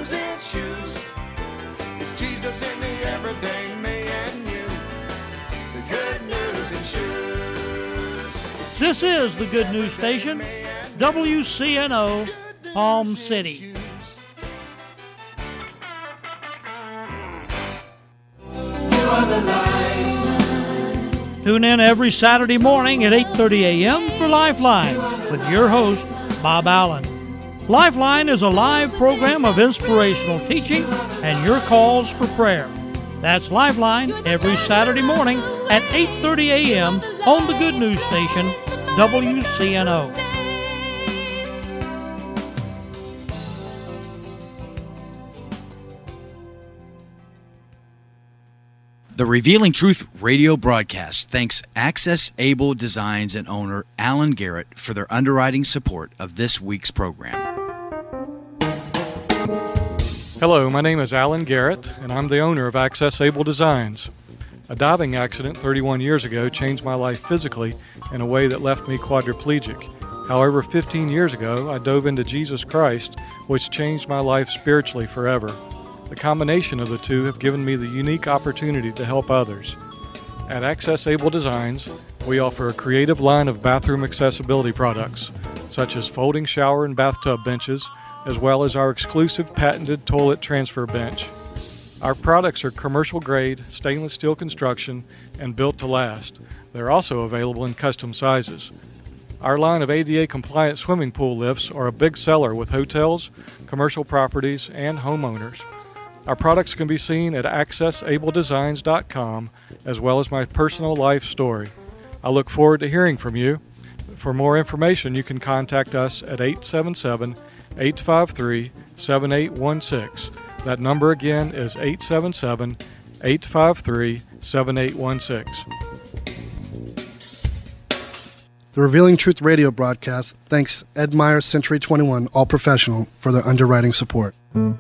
news in shoes. It's Jesus in the everyday me and you. The good news in shoes. This is the Good News Station, WCNO, Palm City. Tune in every Saturday morning at 8:30 a.m. for Lifeline with your host, Bob Allen. Lifeline is a live program of inspirational teaching and your calls for prayer. That's Lifeline every Saturday morning at 8:30 a.m. on the Good News Station, WCNO. The Revealing Truth radio broadcast thanks Access Able Designs and owner Alan Garrett for their underwriting support of this week's program. Hello, my name is Alan Garrett, and I'm the owner of Access Able Designs. A diving accident 31 years ago changed my life physically in a way that left me quadriplegic. However, 15 years ago, I dove into Jesus Christ, which changed my life spiritually forever. The combination of the two have given me the unique opportunity to help others. At Access Able Designs, we offer a creative line of bathroom accessibility products, such as folding shower and bathtub benches, as well as our exclusive patented toilet transfer bench. Our products are commercial grade, stainless steel construction, and built to last. They're also available in custom sizes. Our line of ADA compliant swimming pool lifts are a big seller with hotels, commercial properties, and homeowners. Our products can be seen at accessabledesigns.com, as well as my personal life story. I look forward to hearing from you. For more information, you can contact us at 877-853-7816. That number again is 877-853-7816. The Revealing Truth radio broadcast thanks Ed Meyer Century 21 All Professional for their underwriting support.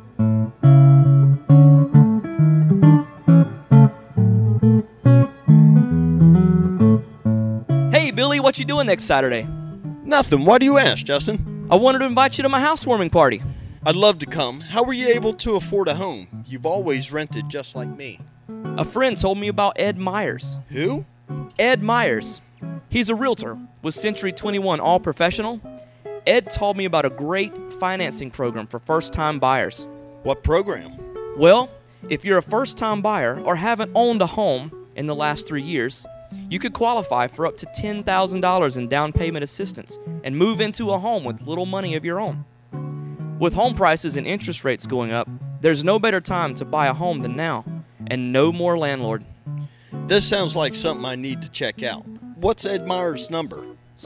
Hey, Billy, what you doing next Saturday? Nothing. Why do you ask, Justin? I wanted to invite you to my housewarming party. I'd love to come. How were you able to afford a home? You've always rented just like me. A friend told me about Ed Myers. Who? Ed Myers. He's a realtor with Century 21 All Professional. Ed told me about a great financing program for first-time buyers. What program? Well, if you're a first-time buyer or haven't owned a home in the last 3 years, you could qualify for up to $10,000 in down payment assistance and move into a home with little money of your own. With home prices and interest rates going up, there's no better time to buy a home than now, and no more landlord. This sounds like something I need to check out. What's Ed Meyer's number?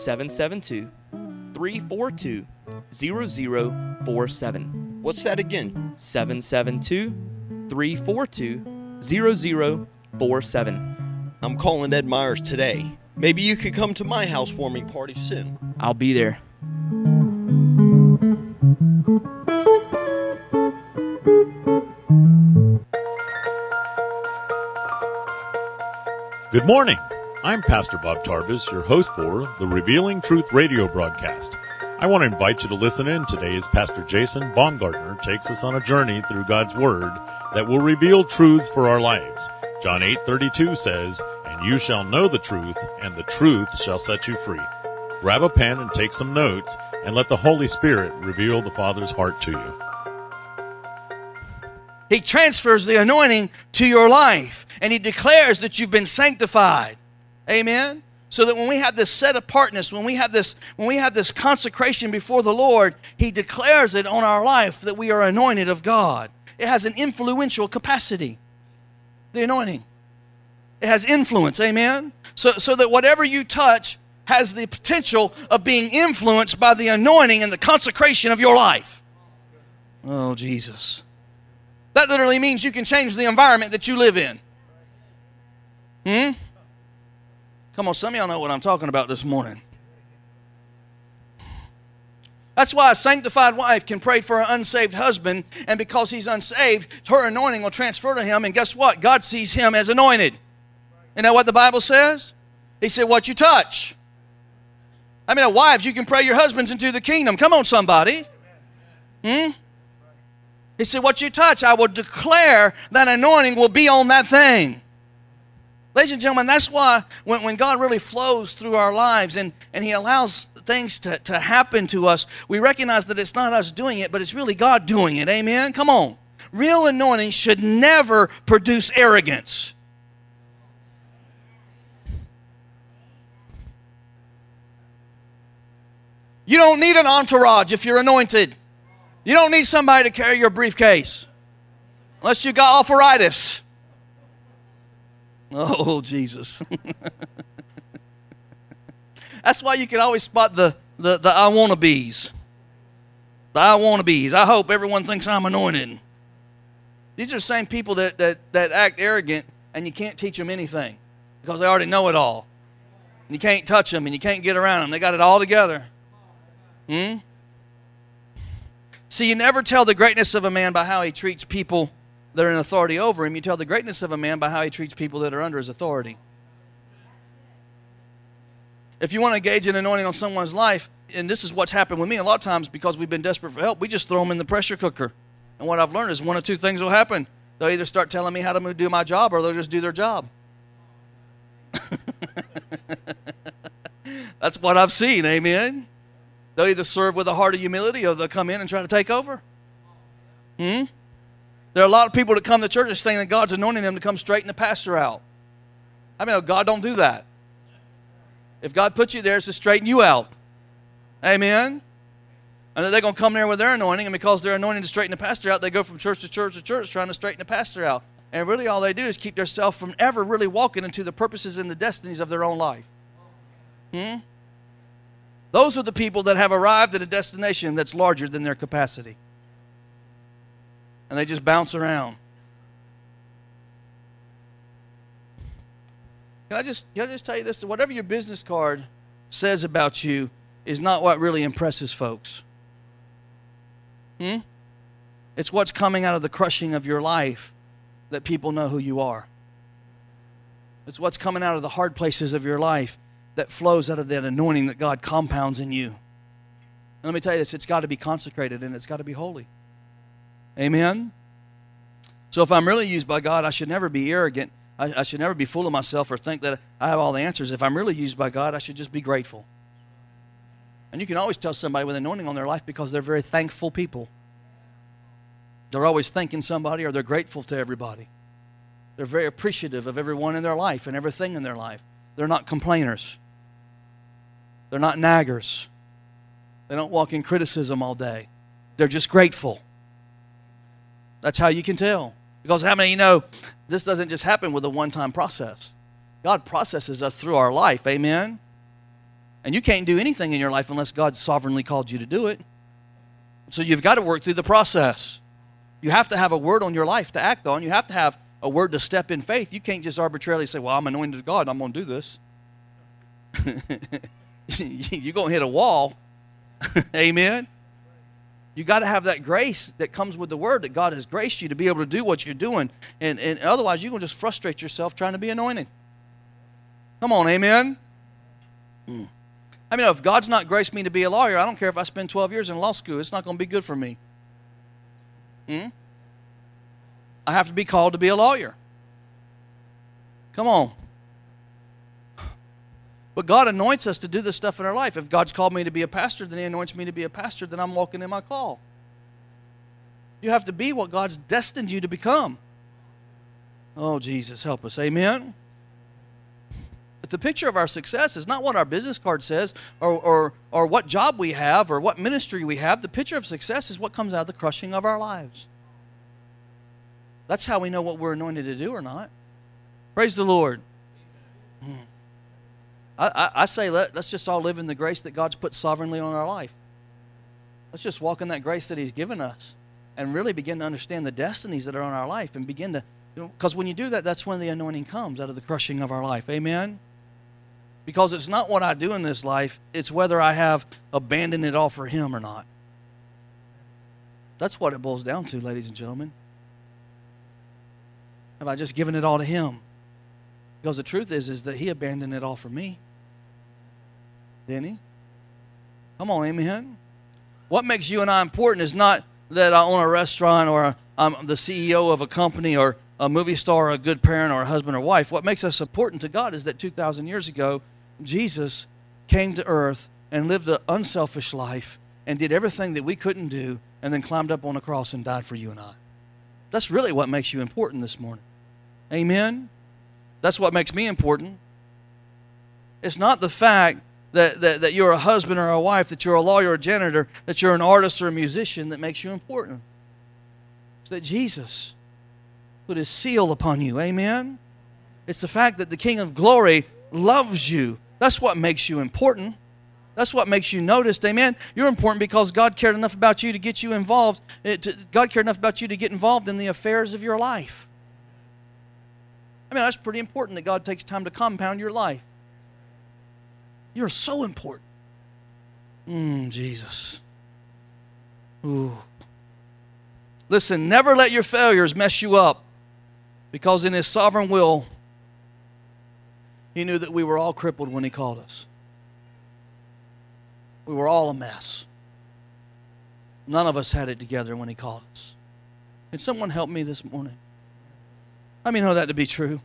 772-342-0047. What's that again? 772-342-0047. I'm calling Ed Myers today. Maybe you could come to my housewarming party soon. I'll be there. Good morning. I'm Pastor Bob Tarbis, your host for the Revealing Truth radio broadcast. I want to invite you to listen in today as Pastor Jason Baumgartner takes us on a journey through God's Word that will reveal truths for our lives. John 8:32 says, "And you shall know the truth, and the truth shall set you free." Grab a pen and take some notes, and let the Holy Spirit reveal the Father's heart to you. He transfers the anointing to your life, and he declares that you've been sanctified. Amen? So that when we have this set apartness, when we have this consecration before the Lord, he declares it on our life that we are anointed of God. It has an influential capacity. The anointing. It has influence, amen? So that whatever you touch has the potential of being influenced by the anointing and the consecration of your life. Oh, Jesus. That literally means you can change the environment that you live in. Come on, some of y'all know what I'm talking about this morning. That's why a sanctified wife can pray for an unsaved husband, and because he's unsaved, her anointing will transfer to him, and guess what? God sees him as anointed. You know what the Bible says? He said, what you touch. I mean, wives, you can pray your husbands into the kingdom. Come on, somebody. He said, what you touch, I will declare that anointing will be on that thing. Ladies and gentlemen, that's why when God really flows through our lives and He allows things to happen to us, we recognize that it's not us doing it, but it's really God doing it. Amen? Come on. Real anointing should never produce arrogance. You don't need an entourage if you're anointed. You don't need somebody to carry your briefcase unless you got arthritis. Oh, Jesus. That's why you can always spot the I wanna bees. The I wanna bees. I hope everyone thinks I'm anointed. These are the same people that act arrogant, and you can't teach them anything because they already know it all. And you can't touch them and you can't get around them. They got it all together. See, you never tell the greatness of a man by how he treats people that are in authority over him. You tell the greatness of a man by how he treats people that are under his authority. If you want to engage in anointing on someone's life, and this is what's happened with me a lot of times because we've been desperate for help, we just throw them in the pressure cooker. And what I've learned is one of two things will happen. They'll either start telling me how to do my job or they'll just do their job. That's what I've seen, amen? They'll either serve with a heart of humility or they'll come in and try to take over. There are a lot of people that come to church saying that God's anointing them to come straighten the pastor out. I mean, God don't do that. If God put you there, it's to straighten you out. Amen? And they're going to come there with their anointing, and because they're anointing to straighten the pastor out, they go from church to church to church trying to straighten the pastor out. And really all they do is keep themselves from ever really walking into the purposes and the destinies of their own life. Those are the people that have arrived at a destination that's larger than their capacity. And they just bounce around. Can I just tell you this? Whatever your business card says about you is not what really impresses folks. It's what's coming out of the crushing of your life that people know who you are. It's what's coming out of the hard places of your life that flows out of that anointing that God compounds in you. And let me tell you this, it's got to be consecrated and it's got to be holy. Amen? So if I'm really used by God, I should never be arrogant. I should never be full of myself or think that I have all the answers. If I'm really used by God, I should just be grateful. And you can always tell somebody with anointing on their life because they're very thankful people. They're always thanking somebody or they're grateful to everybody. They're very appreciative of everyone in their life and everything in their life. They're not complainers. They're not naggers. They don't walk in criticism all day. They're just grateful. That's how you can tell. Because how many of you know this doesn't just happen with a one-time process? God processes us through our life, amen? And you can't do anything in your life unless God sovereignly called you to do it. So you've got to work through the process. You have to have a word on your life to act on. You have to have a word to step in faith. You can't just arbitrarily say, well, I'm anointed of God, I'm going to do this. You're going to hit a wall. Amen? You got to have that grace that comes with the word that God has graced you to be able to do what you're doing. And otherwise, you're going to just frustrate yourself trying to be anointed. Come on, amen? I mean, if God's not graced me to be a lawyer, I don't care if I spend 12 years in law school. It's not going to be good for me. I have to be called to be a lawyer. Come on. But God anoints us to do this stuff in our life. If God's called me to be a pastor, then He anoints me to be a pastor, then I'm walking in my call. You have to be what God's destined you to become. Oh, Jesus, help us. Amen? But the picture of our success is not what our business card says or what job we have or what ministry we have. The picture of success is what comes out of the crushing of our lives. That's how we know what we're anointed to do or not. Praise the Lord. I say let's just all live in the grace that God's put sovereignly on our life. Let's just walk in that grace that He's given us and really begin to understand the destinies that are on our life and begin to, because when you do that, that's when the anointing comes out of the crushing of our life. Amen? Because it's not what I do in this life, it's whether I have abandoned it all for Him or not. That's what it boils down to, ladies and gentlemen. Have I just given it all to Him? Because the truth is that He abandoned it all for me. Didn't He? Come on, amen? What makes you and I important is not that I own a restaurant or I'm the CEO of a company or a movie star or a good parent or a husband or wife. What makes us important to God is that 2,000 years ago, Jesus came to earth and lived an unselfish life and did everything that we couldn't do and then climbed up on a cross and died for you and I. That's really what makes you important this morning. Amen? That's what makes me important. It's not the fact that you're a husband or a wife, that you're a lawyer or a janitor, that you're an artist or a musician that makes you important. It's that Jesus put His seal upon you. Amen? It's the fact that the King of Glory loves you. That's what makes you important. That's what makes you noticed. Amen? You're important because God cared enough about you to get you involved. God cared enough about you to get involved in the affairs of your life. I mean, that's pretty important that God takes time to compound your life. You're so important. Jesus. Ooh. Listen, never let your failures mess you up, because in His sovereign will, He knew that we were all crippled when He called us. We were all a mess. None of us had it together when He called us. Can someone help me this morning? I mean, know that to be true.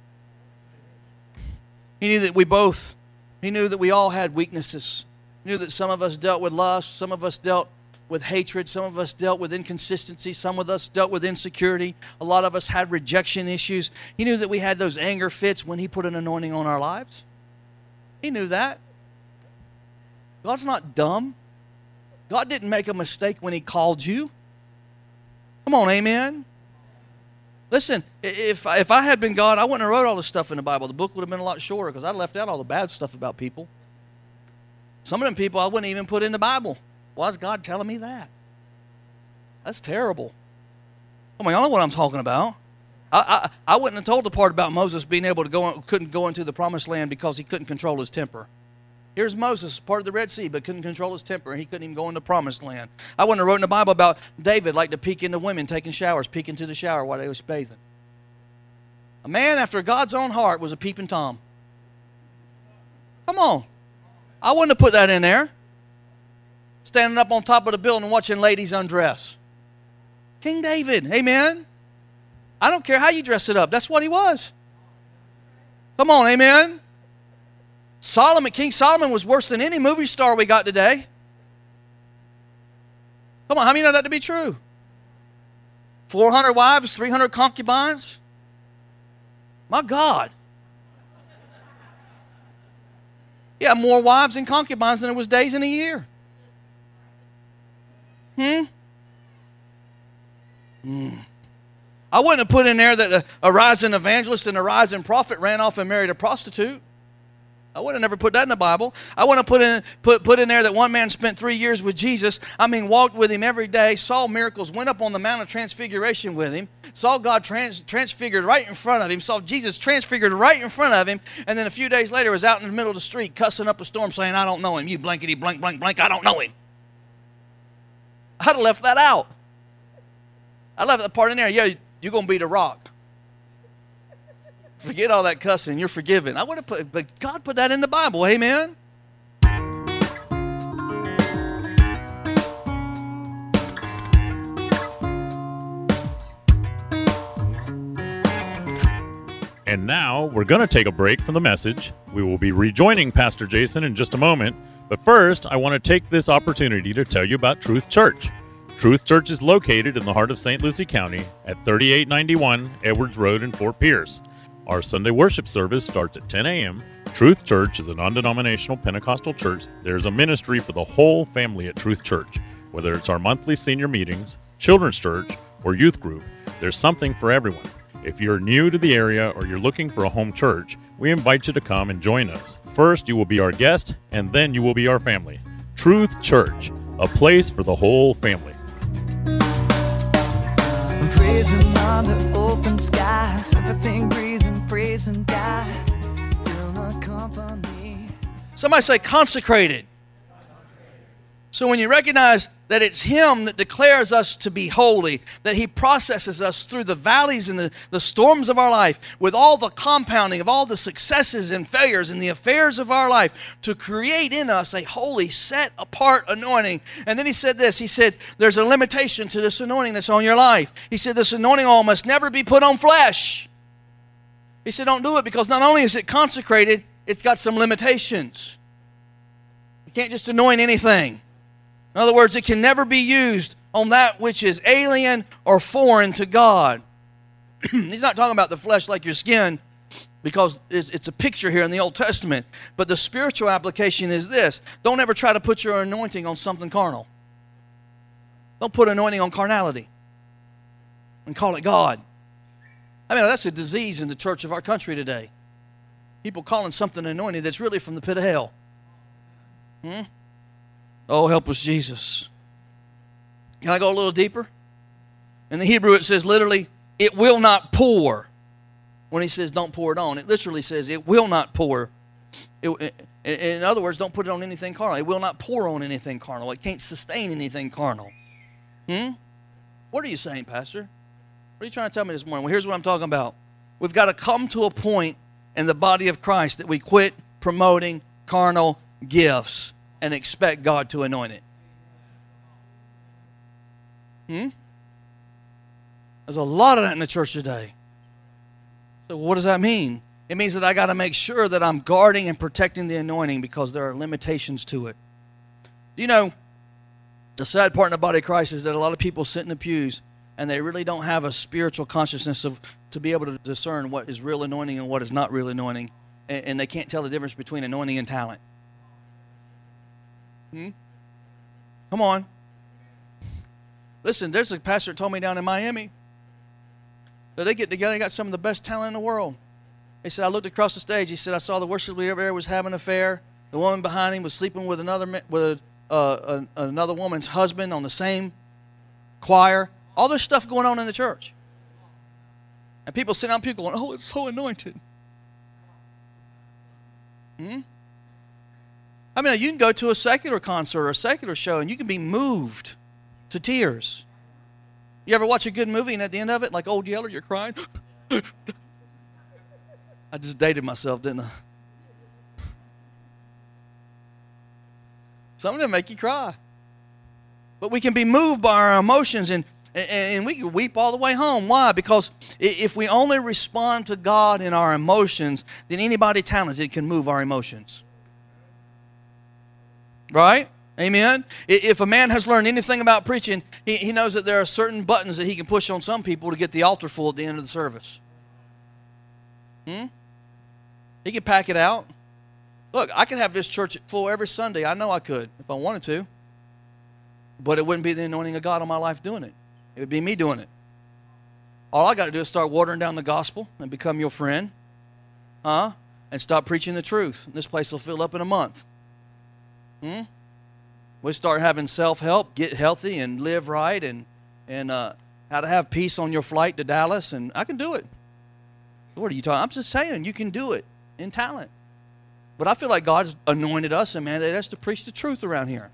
He knew that He knew that we all had weaknesses. He knew that some of us dealt with lust, some of us dealt with hatred, some of us dealt with inconsistency, some of us dealt with insecurity. A lot of us had rejection issues. He knew that we had those anger fits when He put an anointing on our lives. He knew that. God's not dumb. God didn't make a mistake when He called you. Come on, amen? Listen, if I had been God, I wouldn't have wrote all this stuff in the Bible. The book would have been a lot shorter because I left out all the bad stuff about people. Some of them people I wouldn't even put in the Bible. Why is God telling me that? That's terrible. I mean, I know what I'm talking about. I wouldn't have told the part about Moses being able to couldn't go into the promised land because he couldn't control his temper. Here's Moses, part of the Red Sea, but couldn't control his temper, and he couldn't even go into the promised land. I wouldn't have wrote in the Bible about David like to peek into women taking showers, peek into the shower while they was bathing. A man after God's own heart was a peeping Tom. Come on. I wouldn't have put that in there. Standing up on top of the building and watching ladies undress. King David, amen? I don't care how you dress it up. That's what he was. Come on, amen? King Solomon was worse than any movie star we got today. Come on, how many know that to be true? 400 wives, 300 concubines? My God. He had more wives and concubines than there was days in a year. I wouldn't have put in there that a rising evangelist and a rising prophet ran off and married a prostitute. I would have never put that in the Bible. I want to put in there that one man spent 3 years with Jesus. I mean, walked with Him every day, saw miracles, went up on the Mount of Transfiguration with Him, saw God transfigured right in front of Him, saw Jesus transfigured right in front of Him, and then a few days later was out in the middle of the street cussing up a storm saying, I don't know Him. You blankety blank, blank, blank, I don't know Him. I'd have left that out. I left that part in there. Yeah, you're going to be the rock. Forget all that cussing. You're forgiven. I would have put, but God put that in the Bible. Amen. And now we're going to take a break from the message. We will be rejoining Pastor Jason in just a moment. But first, I want to take this opportunity to tell you about Truth Church. Truth Church is located in the heart of St. Lucie County at 3891 Edwards Road in Fort Pierce. Our Sunday worship service starts at 10 a.m. Truth Church is a non-denominational Pentecostal church. There's a ministry for the whole family at Truth Church. Whether it's our monthly senior meetings, children's church, or youth group, there's something for everyone. If you're new to the area or you're looking for a home church, we invite you to come and join us. First, you will be our guest, and then you will be our family. Truth Church, a place for the whole family. Praising under open skies, everything breathing, praising God. Company. Somebody say consecrated. So when you recognize That it's Him that declares us to be holy, that He processes us through the valleys and the storms of our life with all the compounding of all the successes and failures in the affairs of our life to create in us a holy, set-apart anointing. And then He said this, He said, there's a limitation to this anointing that's on your life. He said, this anointing oil must never be put on flesh. He said, don't do it because not only is it consecrated, it's got some limitations. You can't just anoint anything. In other words, it can never be used on that which is alien or foreign to God. He's not talking about the flesh like your skin, because it's a picture here in the Old Testament. But the spiritual application is this. Don't ever try to put your anointing on something carnal. Don't put anointing on carnality and call it God. I mean, that's a disease in the church of our country today. People calling something anointed that's really from the pit of hell. Oh, help us, Jesus. Can I go a little deeper? In the Hebrew, it says literally, it will not pour. When he says don't pour it on, it literally says it will not pour. In other words, don't put it on anything carnal. It will not pour on anything carnal. It can't sustain anything carnal. What are you saying, Pastor? What are you trying to tell me this morning? Well, here's what I'm talking about. We've got to come to a point in the body of Christ that we quit promoting carnal gifts and expect God to anoint it. There's a lot of that in the church today. So what does that mean? It means that I got to make sure that I'm guarding and protecting the anointing because there are limitations to it. Do you know, the sad part in the body of Christ is that a lot of people sit in the pews and they really don't have a spiritual consciousness to be able to discern what is real anointing and what is not real anointing. And they can't tell the difference between anointing and talent. Come on. Listen, there's a pastor that told me down in Miami that they get together, they got some of the best talent in the world. He said, I looked across the stage. He said, I saw the worship leader there was having an affair. The woman behind him was sleeping with another woman's husband on the same choir. All this stuff going on in the church. And people sitting on people going, oh, it's so anointed. I mean, you can go to a secular concert or a secular show and you can be moved to tears. You ever watch a good movie and at the end of it, like Old Yeller, you're crying? I just dated myself, didn't I? Some of them make you cry. But we can be moved by our emotions and we can weep all the way home. Why? Because if we only respond to God in our emotions, then anybody talented can move our emotions. Right? Amen? If a man has learned anything about preaching, he knows that there are certain buttons that he can push on some people to get the altar full at the end of the service. He can pack it out. Look, I could have this church full every Sunday. I know I could if I wanted to. But it wouldn't be the anointing of God on my life doing it. It would be me doing it. All I got to do is start watering down the gospel and become your friend. And stop preaching the truth. This place will fill up in a month. We start having self-help, get healthy and live right, and how to have peace on your flight to Dallas, and I can do it. What are you talking? I'm just saying you can do it in talent. But I feel like God's anointed us and mandated us to preach the truth around here.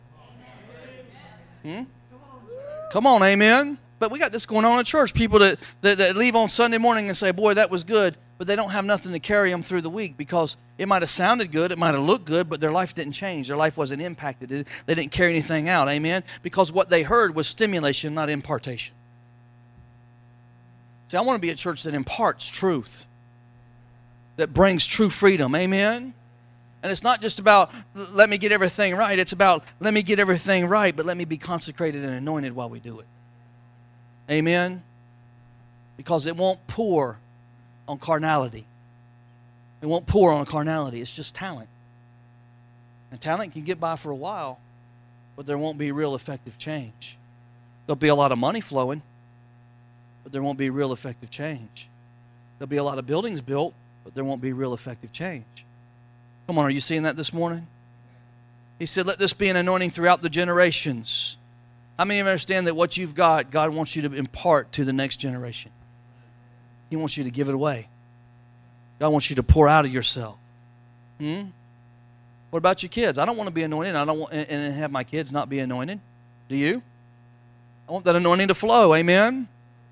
Come on, amen. But we got this going on in church. People that leave on Sunday morning and say, boy, that was good, but they don't have nothing to carry them through the week because it might have sounded good, it might have looked good, but their life didn't change. Their life wasn't impacted. They didn't carry anything out, amen? Because what they heard was stimulation, not impartation. See, I want to be a church that imparts truth, that brings true freedom, amen? And it's not just about, let me get everything right. It's about, let me get everything right, but let me be consecrated and anointed while we do it. Amen? Because it won't pour on carnality. It won't pour on carnality. It's just talent. And talent can get by for a while, but there won't be real effective change. There'll be a lot of money flowing, but there won't be real effective change. There'll be a lot of buildings built, but there won't be real effective change. Come on, are you seeing that this morning? He said, let this be an anointing throughout the generations. How many of you understand that what you've got, God wants you to impart to the next generation? He wants you to give it away. God wants you to pour out of yourself. What about your kids? I don't want to be anointed. I don't want and have my kids not be anointed. Do you? I want that anointing to flow. Amen?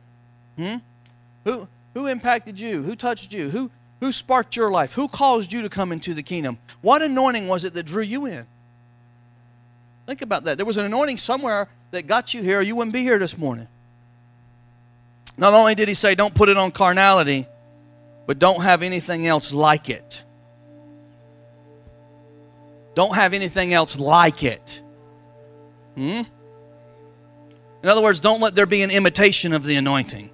Who impacted you? Who touched you? Who sparked your life? Who caused you to come into the kingdom? What anointing was it that drew you in? Think about that. There was an anointing somewhere that got you here, or you wouldn't be here this morning. Not only did he say, don't put it on carnality, but don't have anything else like it. Don't have anything else like it. In other words, don't let there be an imitation of the anointing.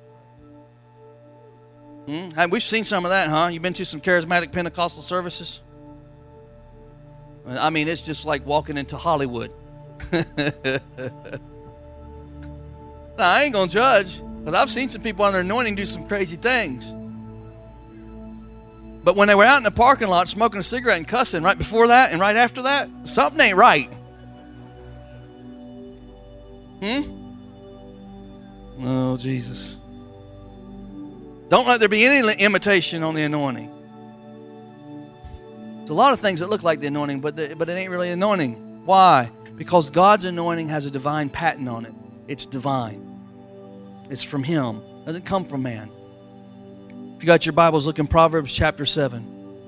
We've seen some of that, huh? You've been to some charismatic Pentecostal services? I mean, it's just like walking into Hollywood. Now, I ain't going to judge, because I've seen some people under anointing do some crazy things. But when they were out in the parking lot smoking a cigarette and cussing right before that and right after that, something ain't right. Oh, Jesus. Don't let there be any imitation on the anointing. There's a lot of things that look like the anointing, but it ain't really anointing. Why? Because God's anointing has a divine patent on it. It's divine. It's from Him. It doesn't come from man. If you got your Bibles, look in Proverbs chapter 7.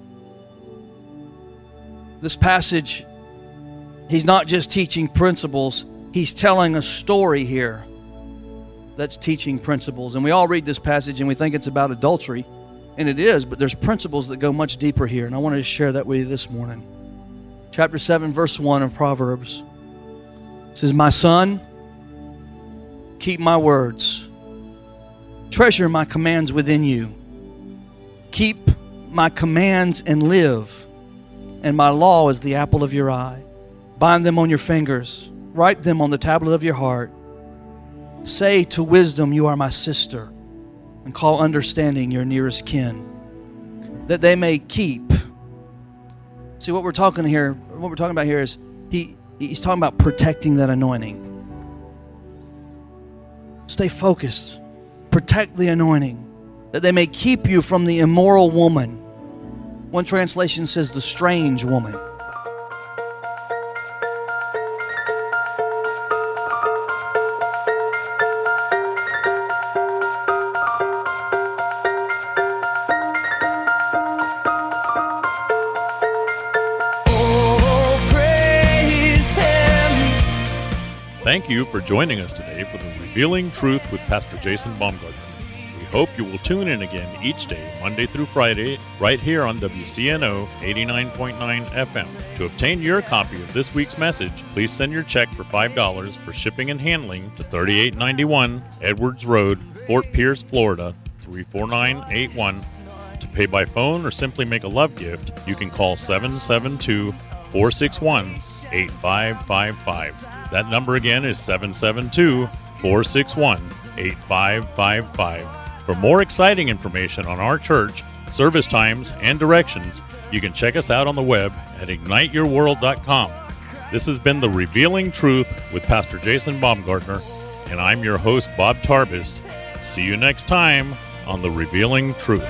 This passage, he's not just teaching principles, he's telling a story here that's teaching principles. And we all read this passage and we think it's about adultery, and it is, but there's principles that go much deeper here, and I wanted to share that with you this morning. Chapter 7, verse 1 of Proverbs. It says, "My son, keep my words. Treasure my commands within you. Keep my commands and live, and my law is the apple of your eye. Bind them on your fingers. Write them on the tablet of your heart. Say to wisdom, you are my sister, and call understanding your nearest kin, that they may keep." See, what we're talking about here is he's talking about protecting that anointing. Stay focused. Protect the anointing, that they may keep you from the immoral woman. One translation says the strange woman. Thank you for joining us today for the Revealing Truth with Pastor Jason Baumgartner. We hope you will tune in again each day, Monday through Friday, right here on WCNO 89.9 FM. To obtain your copy of this week's message, please send your check for $5 for shipping and handling to 3891 Edwards Road, Fort Pierce, Florida, 34981. To pay by phone or simply make a love gift, you can call 772-461-8555. That number again is 772-461-8555. For more exciting information on our church, service times, and directions, you can check us out on the web at igniteyourworld.com. This has been The Revealing Truth with Pastor Jason Baumgartner, and I'm your host, Bob Tarbis. See you next time on The Revealing Truth.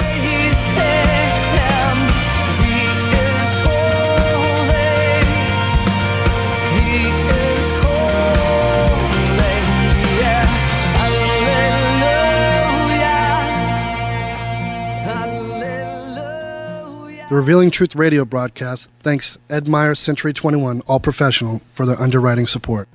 The Revealing Truth radio broadcast thanks Ed Meyer Century 21 All Professional for their underwriting support.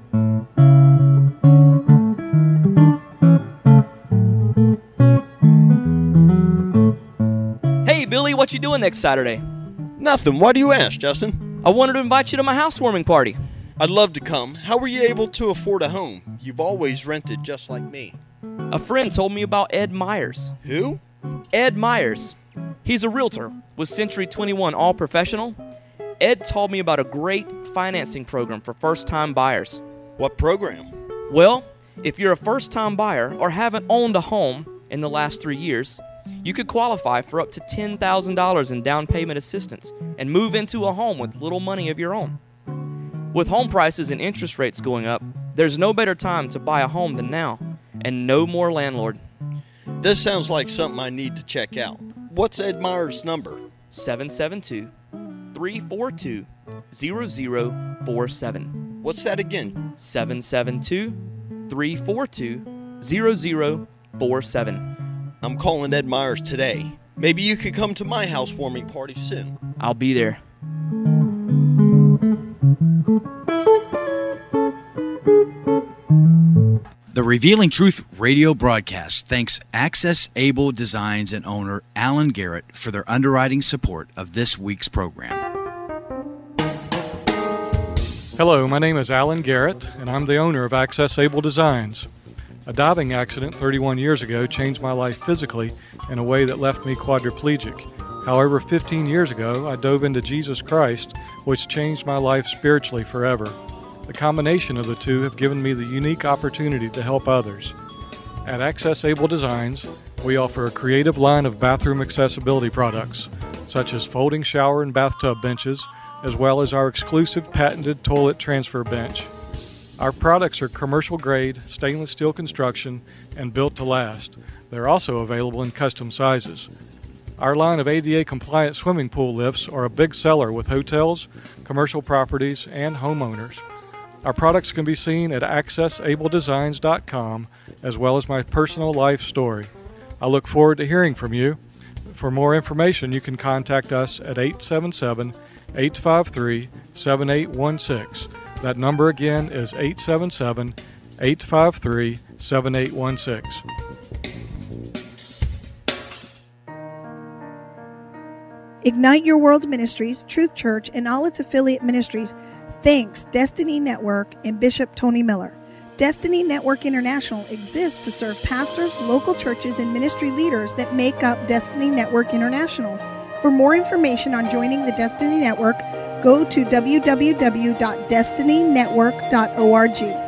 Hey, Billy, what you doing next Saturday? Nothing. Why do you ask, Justin? I wanted to invite you to my housewarming party. I'd love to come. How were you able to afford a home? You've always rented just like me. A friend told me about Ed Myers. Who? Ed Myers. He's a realtor with Century 21 All Professional. Ed told me about a great financing program for first-time buyers. What program? Well, if you're a first-time buyer or haven't owned a home in the last 3 years, you could qualify for up to $10,000 in down payment assistance and move into a home with little money of your own. With home prices and interest rates going up, there's no better time to buy a home than now, and no more landlord. This sounds like something I need to check out. What's Ed Meyer's number? 772-342-0047. What's that again? 772-342-0047. I'm calling Ed Myers today. Maybe you could come to my housewarming party soon. I'll be there. The Revealing Truth radio broadcast thanks Access Able Designs and owner Alan Garrett for their underwriting support of this week's program. Hello, my name is Alan Garrett, and I'm the owner of Access Able Designs. A diving accident 31 years ago changed my life physically in a way that left me quadriplegic. However, 15 years ago, I dove into Jesus Christ, which changed my life spiritually forever. The combination of the two have given me the unique opportunity to help others. At Access Able Designs, we offer a creative line of bathroom accessibility products, such as folding shower and bathtub benches, as well as our exclusive patented toilet transfer bench. Our products are commercial grade, stainless steel construction, and built to last. They're also available in custom sizes. Our line of ADA compliant swimming pool lifts are a big seller with hotels, commercial properties, and homeowners. Our products can be seen at accessabledesigns.com, as well as my personal life story. I look forward to hearing from you. For more information, you can contact us at 877-853-7816. That number again is 877-853-7816. Ignite Your World Ministries, Truth Church, and all its affiliate ministries thanks Destiny Network and Bishop Tony Miller. Destiny Network International exists to serve pastors, local churches, and ministry leaders that make up Destiny Network International. For more information on joining the Destiny Network, go to www.destinynetwork.org.